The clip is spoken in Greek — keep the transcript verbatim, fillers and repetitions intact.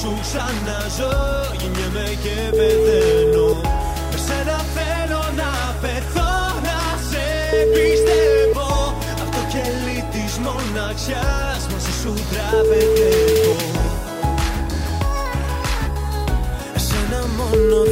σου ξαναζώ, γεννιέμαι και πεθαίνω. Με σένα θέλω να πεθώ, να σε πιστεύω. Αυτό κελί της μοναξιάς μαζί σου τραπετεύω. Εσένα μόνο